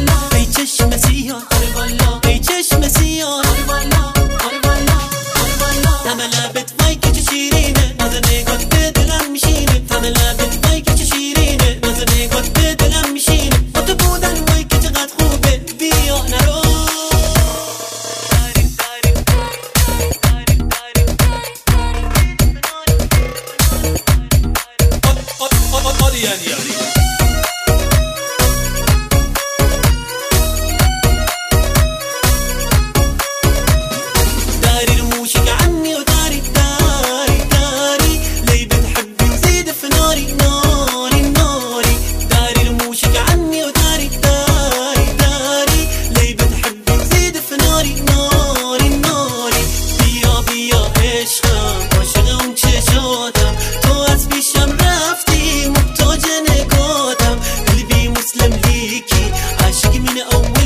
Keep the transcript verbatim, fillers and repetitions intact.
ای چشم سیاه ای چشم سیاه دم لبت وای که چه شیرینه ناز نگات به دلم میشینه دم لبت وای که چه شیرینه ناز نگات به دلم میشینه با تو بودن وای که چقدر خوبه بیا نرو داري رموشك عني وداري داري داري ليه بتحبي وزيد في ناري ناري ناري داري رموشك عني وداري داري داري ليه بتحبي وزيد في ناري ناري ناري بيا بيا عشقم عاشقم چشاتم تو از پیشم رفتی محتاج نگاتم قلبی مسلم لیکی عاشق من اول